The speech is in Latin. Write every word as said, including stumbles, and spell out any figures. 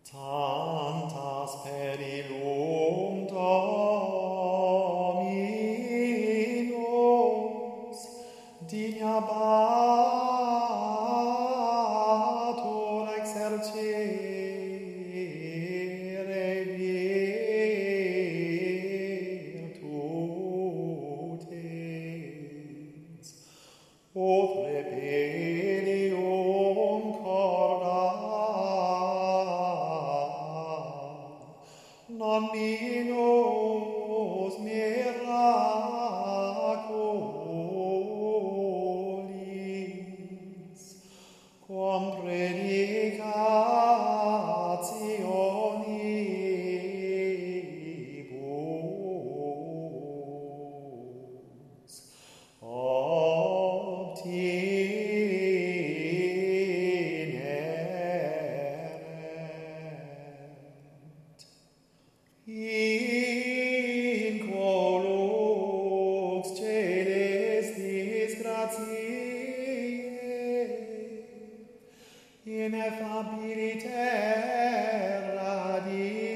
Tantas per illum Dominus dignabatur exercere virtutes, ut rebellium corda non minus miraculis, quam predicationibus obtineret. In quo lux celestis gratiae, ineffabiliter radii